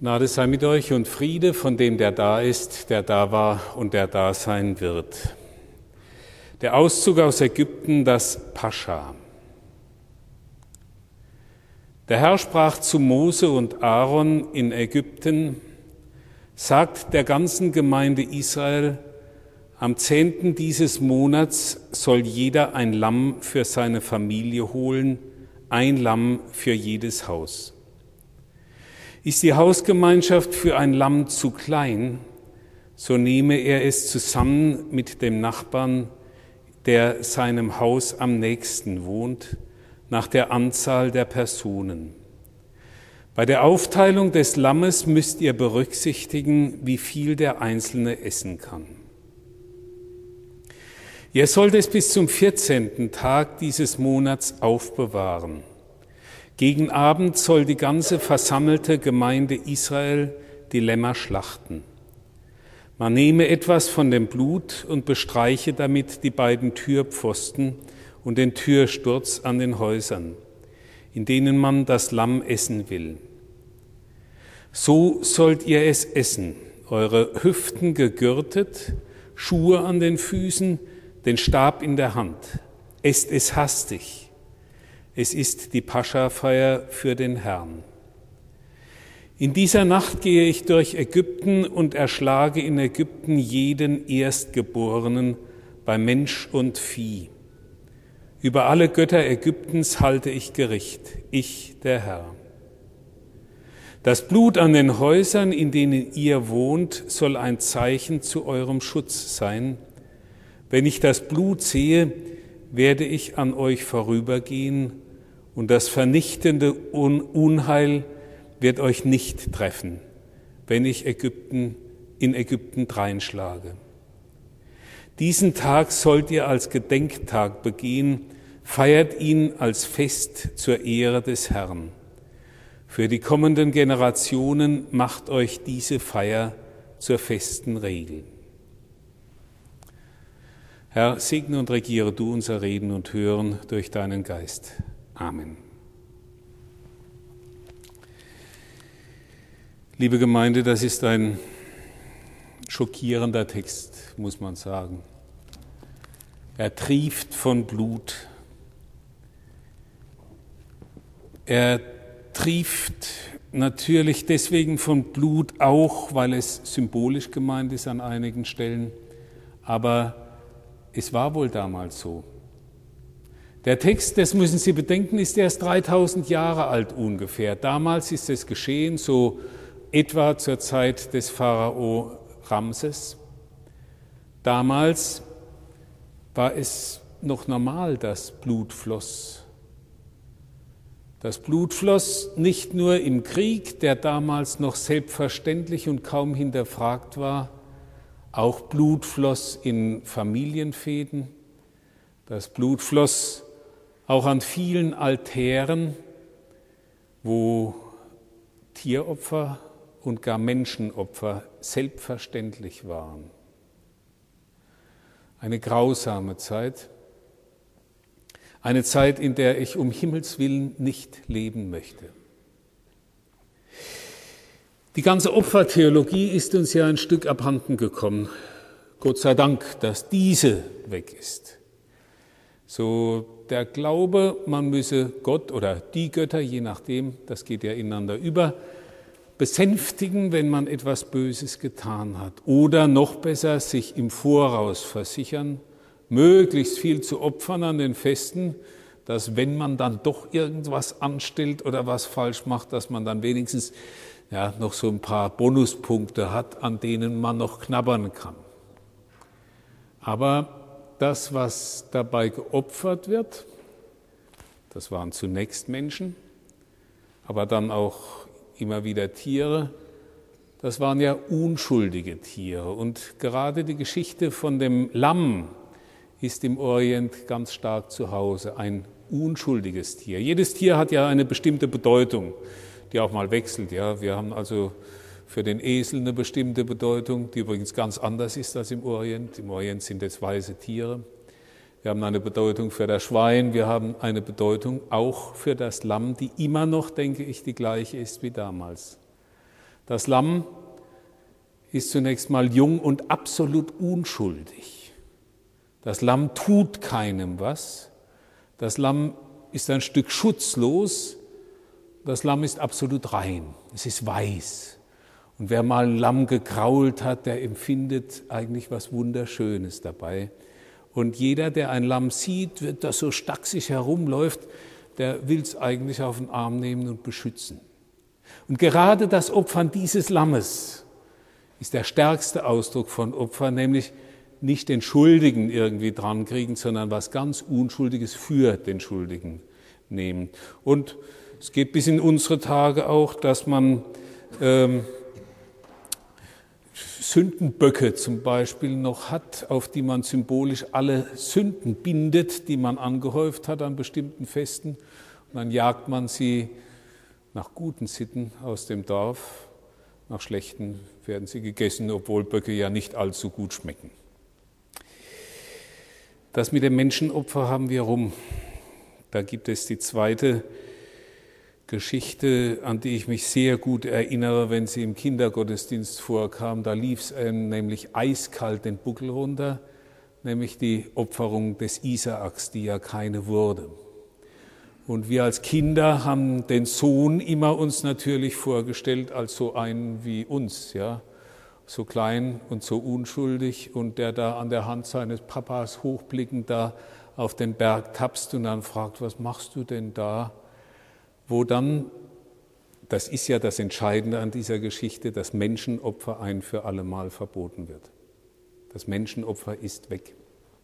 Gnade sei mit euch und Friede von dem, der da ist, der da war und der da sein wird. Der Auszug aus Ägypten, das Pascha. Der Herr sprach zu Mose und Aaron in Ägypten: Sagt der ganzen Gemeinde Israel, am 10. dieses Monats soll jeder ein Lamm für seine Familie holen, ein Lamm für jedes Haus. Ist die Hausgemeinschaft für ein Lamm zu klein, so nehme er es zusammen mit dem Nachbarn, der seinem Haus am nächsten wohnt, nach der Anzahl der Personen. Bei der Aufteilung des Lammes müsst ihr berücksichtigen, wie viel der Einzelne essen kann. Ihr sollt es bis zum 14. Tag dieses Monats aufbewahren. Gegen Abend soll die ganze versammelte Gemeinde Israel die Lämmer schlachten. Man nehme etwas von dem Blut und bestreiche damit die beiden Türpfosten und den Türsturz an den Häusern, in denen man das Lamm essen will. So sollt ihr es essen, eure Hüften gegürtet, Schuhe an den Füßen, den Stab in der Hand. Esst es hastig. Es ist die Pascha-Feier für den Herrn. In dieser Nacht gehe ich durch Ägypten und erschlage in Ägypten jeden Erstgeborenen bei Mensch und Vieh. Über alle Götter Ägyptens halte ich Gericht, ich der Herr. Das Blut an den Häusern, in denen ihr wohnt, soll ein Zeichen zu eurem Schutz sein. Wenn ich das Blut sehe, werde ich an euch vorübergehen und das vernichtende Unheil wird euch nicht treffen, wenn ich in Ägypten dreinschlage. Diesen Tag sollt ihr als Gedenktag begehen, feiert ihn als Fest zur Ehre des Herrn. Für die kommenden Generationen macht euch diese Feier zur festen Regel. Herr, segne und regiere du unser Reden und Hören durch deinen Geist. Amen. Liebe Gemeinde, das ist ein schockierender Text, muss man sagen. Er trieft von Blut. Er trieft natürlich deswegen von Blut auch, weil es symbolisch gemeint ist an einigen Stellen, aber es war wohl damals so. Der Text, das müssen Sie bedenken, ist erst 3000 Jahre alt ungefähr. Damals ist es geschehen, so etwa zur Zeit des Pharao Ramses. Damals war es noch normal, dass Blut floss. Das Blut floss nicht nur im Krieg, der damals noch selbstverständlich und kaum hinterfragt war, auch Blut floss in Familienfehden. Das Blut floss auch an vielen Altären, wo Tieropfer und gar Menschenopfer selbstverständlich waren. Eine grausame Zeit, eine Zeit, in der ich um Himmels Willen nicht leben möchte. Die ganze Opfertheologie ist uns ja ein Stück abhanden gekommen. Gott sei Dank, dass diese weg ist. So der Glaube, man müsse Gott oder die Götter, je nachdem, das geht ja ineinander über, besänftigen, wenn man etwas Böses getan hat. Oder noch besser, sich im Voraus versichern, möglichst viel zu opfern an den Festen, dass wenn man dann doch irgendwas anstellt oder was falsch macht, dass man dann wenigstens noch so ein paar Bonuspunkte hat, an denen man noch knabbern kann. Aber das, was dabei geopfert wird, das waren zunächst Menschen, aber dann auch immer wieder Tiere, das waren ja unschuldige Tiere. Und gerade die Geschichte von dem Lamm ist im Orient ganz stark zu Hause, ein unschuldiges Tier. Jedes Tier hat ja eine bestimmte Bedeutung, die auch mal wechselt. Ja, wir haben also für den Esel eine bestimmte Bedeutung, die übrigens ganz anders ist als im Orient. Im Orient sind es weiße Tiere. Wir haben eine Bedeutung für das Schwein, wir haben eine Bedeutung auch für das Lamm, die immer noch, denke ich, die gleiche ist wie damals. Das Lamm ist zunächst mal jung und absolut unschuldig. Das Lamm tut keinem was. Das Lamm ist ein Stück schutzlos. Das Lamm ist absolut rein. Es ist weiß. Und wer mal ein Lamm gekrault hat, der empfindet eigentlich was Wunderschönes dabei. Und jeder, der ein Lamm sieht, das so stachsig herumläuft, der will es eigentlich auf den Arm nehmen und beschützen. Und gerade das Opfern dieses Lammes ist der stärkste Ausdruck von Opfer, nämlich nicht den Schuldigen irgendwie dran kriegen, sondern was ganz Unschuldiges für den Schuldigen nehmen. Und es geht bis in unsere Tage auch, dass man Sündenböcke zum Beispiel noch hat, auf die man symbolisch alle Sünden bindet, die man angehäuft hat an bestimmten Festen. Und dann jagt man sie nach guten Sitten aus dem Dorf, nach schlechten werden sie gegessen, obwohl Böcke ja nicht allzu gut schmecken. Das mit dem Menschenopfer haben wir rum. Da gibt es die zweite Geschichte, an die ich mich sehr gut erinnere, wenn sie im Kindergottesdienst vorkam. Da lief es nämlich eiskalt den Buckel runter, nämlich die Opferung des Isaaks, die ja keine wurde. Und wir als Kinder haben den Sohn immer uns natürlich vorgestellt als so einen wie uns, ja, so klein und so unschuldig und der da an der Hand seines Papas hochblickend da auf den Berg tapst und dann fragt, was machst du denn da? Wo dann, das ist ja das Entscheidende an dieser Geschichte, das Menschenopfer ein für alle Mal verboten wird. Das Menschenopfer ist weg.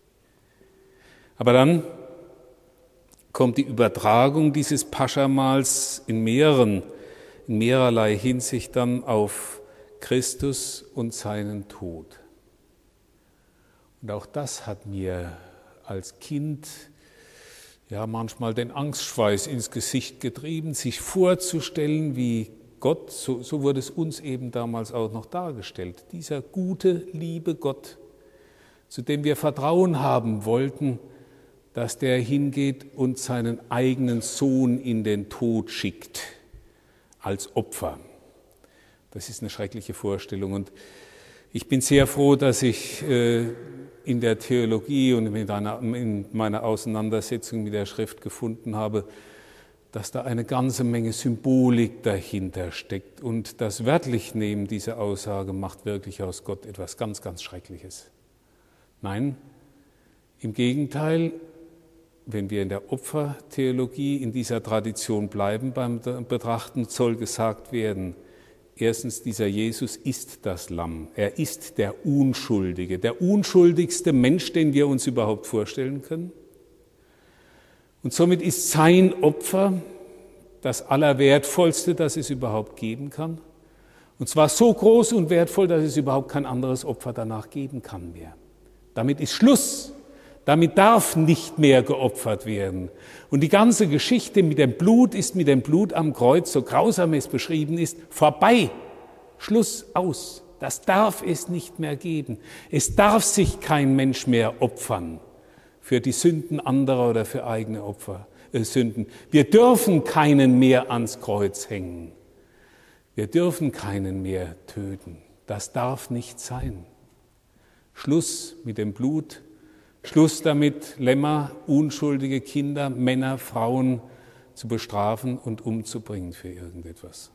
Aber dann kommt die Übertragung dieses Paschamahls in mehrerlei Hinsicht dann auf Christus und seinen Tod. Und auch das hat mir als Kind ja manchmal den Angstschweiß ins Gesicht getrieben, sich vorzustellen, wie Gott, so wurde es uns eben damals auch noch dargestellt, dieser gute, liebe Gott, zu dem wir Vertrauen haben wollten, dass der hingeht und seinen eigenen Sohn in den Tod schickt, als Opfer. Das ist eine schreckliche Vorstellung und ich bin sehr froh, dass ich in der Theologie und in meiner Auseinandersetzung mit der Schrift gefunden habe, dass da eine ganze Menge Symbolik dahinter steckt. Und das Wörtlichnehmen dieser Aussage macht wirklich aus Gott etwas ganz, ganz Schreckliches. Nein, im Gegenteil, wenn wir in der Opfertheologie in dieser Tradition bleiben beim Betrachten, soll gesagt werden, erstens, dieser Jesus ist das Lamm. Er ist der Unschuldige, der unschuldigste Mensch, den wir uns überhaupt vorstellen können. Und somit ist sein Opfer das Allerwertvollste, das es überhaupt geben kann. Und zwar so groß und wertvoll, dass es überhaupt kein anderes Opfer danach geben kann mehr. Damit ist Schluss. Damit darf nicht mehr geopfert werden. Und die ganze Geschichte mit dem Blut ist mit dem Blut am Kreuz, so grausam es beschrieben ist, vorbei. Schluss, aus. Das darf es nicht mehr geben. Es darf sich kein Mensch mehr opfern für die Sünden anderer oder für eigene Sünden. Wir dürfen keinen mehr ans Kreuz hängen. Wir dürfen keinen mehr töten. Das darf nicht sein. Schluss mit dem Blut. Schluss damit, Lämmer, unschuldige Kinder, Männer, Frauen zu bestrafen und umzubringen für irgendetwas.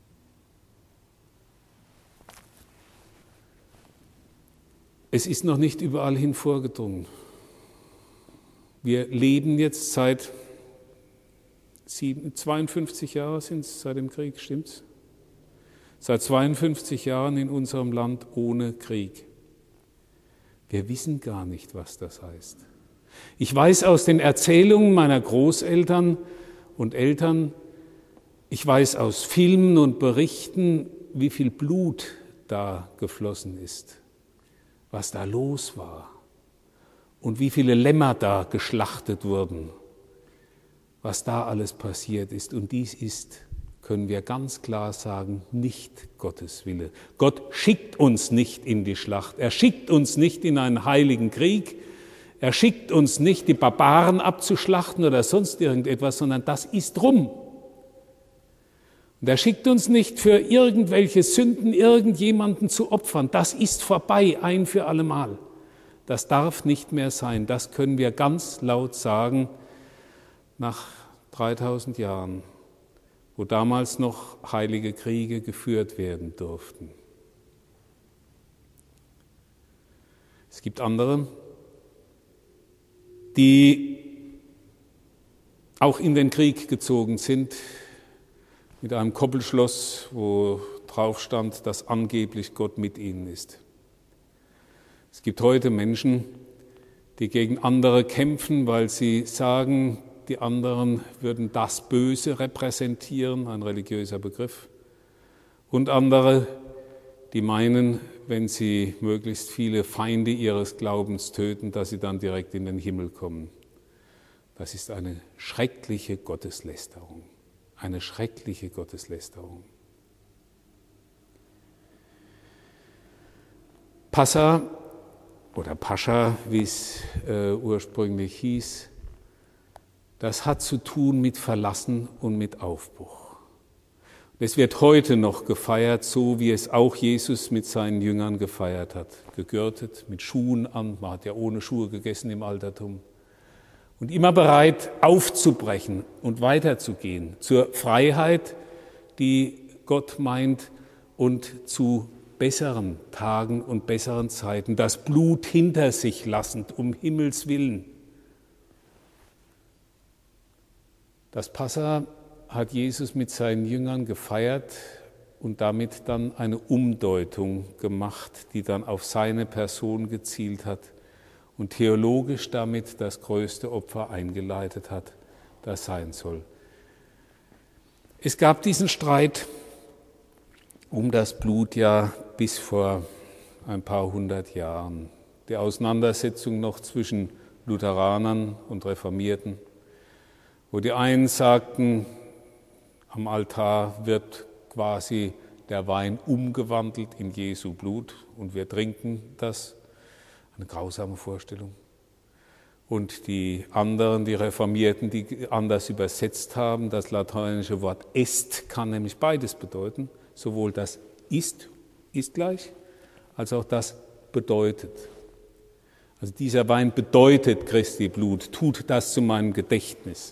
Es ist noch nicht überall hin vorgedrungen. Wir leben jetzt seit 52 Jahren sind es seit dem Krieg, stimmt's? Seit 52 Jahren in unserem Land ohne Krieg. Wir wissen gar nicht, was das heißt. Ich weiß aus den Erzählungen meiner Großeltern und Eltern, ich weiß aus Filmen und Berichten, wie viel Blut da geflossen ist, was da los war und wie viele Lämmer da geschlachtet wurden, was da alles passiert ist. Und dies ist, können wir ganz klar sagen, nicht Gottes Wille. Gott schickt uns nicht in die Schlacht. Er schickt uns nicht in einen heiligen Krieg. Er schickt uns nicht, die Barbaren abzuschlachten oder sonst irgendetwas, sondern das ist rum. Und Und er schickt uns nicht für irgendwelche Sünden irgendjemanden zu opfern. Das ist vorbei, ein für allemal. Das darf nicht mehr sein. Das können wir ganz laut sagen nach 3000 Jahren, wo damals noch heilige Kriege geführt werden durften. Es gibt andere, die auch in den Krieg gezogen sind, mit einem Koppelschloss, wo drauf stand, dass angeblich Gott mit ihnen ist. Es gibt heute Menschen, die gegen andere kämpfen, weil sie sagen, die anderen würden das Böse repräsentieren, ein religiöser Begriff. Und andere, die meinen, wenn sie möglichst viele Feinde ihres Glaubens töten, dass sie dann direkt in den Himmel kommen. Das ist eine schreckliche Gotteslästerung. Eine schreckliche Gotteslästerung. Passa oder Pascha, wie es ursprünglich hieß, das hat zu tun mit Verlassen und mit Aufbruch. Es wird heute noch gefeiert, so wie es auch Jesus mit seinen Jüngern gefeiert hat. Gegürtet, mit Schuhen an, man hat ja ohne Schuhe gegessen im Altertum. Und immer bereit aufzubrechen und weiterzugehen zur Freiheit, die Gott meint, und zu besseren Tagen und besseren Zeiten. Das Blut hinter sich lassend, um Himmels Willen. Das Passa hat Jesus mit seinen Jüngern gefeiert und damit dann eine Umdeutung gemacht, die dann auf seine Person gezielt hat und theologisch damit das größte Opfer eingeleitet hat, das sein soll. Es gab diesen Streit um das Blut ja bis vor ein paar hundert Jahren. Die Auseinandersetzung noch zwischen Lutheranern und Reformierten, wo die einen sagten, am Altar wird quasi der Wein umgewandelt in Jesu Blut und wir trinken das. Eine grausame Vorstellung. Und die anderen, die Reformierten, die anders übersetzt haben, das lateinische Wort est kann nämlich beides bedeuten, sowohl das ist gleich, als auch das bedeutet. Also dieser Wein bedeutet Christi Blut, tut das zu meinem Gedächtnis.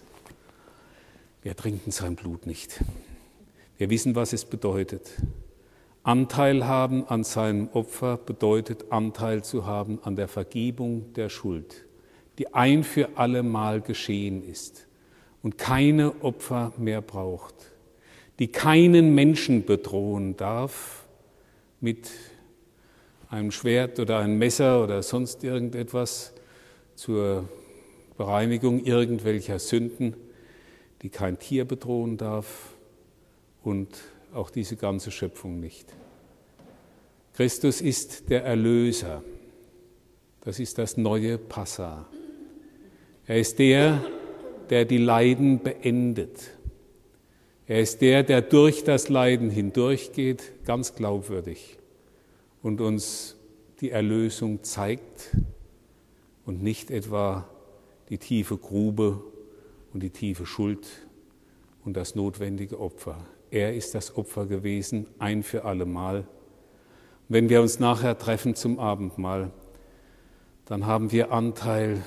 Wir trinken sein Blut nicht. Wir wissen, was es bedeutet. Anteil haben an seinem Opfer bedeutet, Anteil zu haben an der Vergebung der Schuld, die ein für alle Mal geschehen ist und keine Opfer mehr braucht, die keinen Menschen bedrohen darf mit einem Schwert oder einem Messer oder sonst irgendetwas zur Bereinigung irgendwelcher Sünden, die kein Tier bedrohen darf und auch diese ganze Schöpfung nicht. Christus ist der Erlöser. Das ist das neue Passa. Er ist der die Leiden beendet. Er ist der durch das Leiden hindurchgeht, ganz glaubwürdig und uns die Erlösung zeigt und nicht etwa die tiefe Grube und die tiefe Schuld und das notwendige Opfer. Er ist das Opfer gewesen, ein für alle Mal. Wenn wir uns nachher treffen zum Abendmahl, dann haben wir Anteil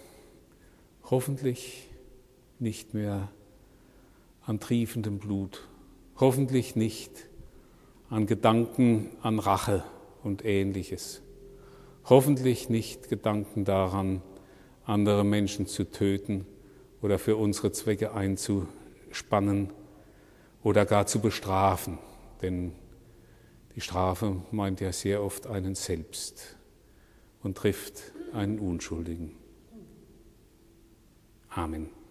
hoffentlich nicht mehr an triefendem Blut, hoffentlich nicht an Gedanken an Rache und Ähnliches, hoffentlich nicht Gedanken daran, andere Menschen zu töten oder für unsere Zwecke einzuspannen oder gar zu bestrafen, denn die Strafe meint ja sehr oft einen selbst und trifft einen Unschuldigen. Amen.